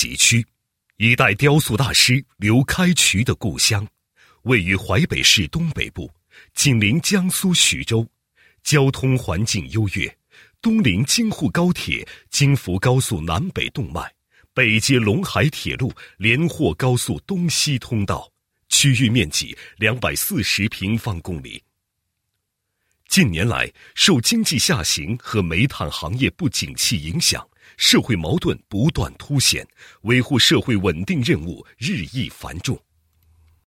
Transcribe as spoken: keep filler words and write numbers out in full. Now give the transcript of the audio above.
喜区，一代雕塑大师刘开渠的故乡，位于淮北市东北部，紧邻江苏徐州，交通环境优越，东临京沪高铁京福高速南北动脉，北接陇海铁路连霍高速东西通道，区域面积两百四十平方公里。近年来，受经济下行和煤炭行业不景气影响，社会矛盾不断凸显，维护社会稳定任务日益繁重。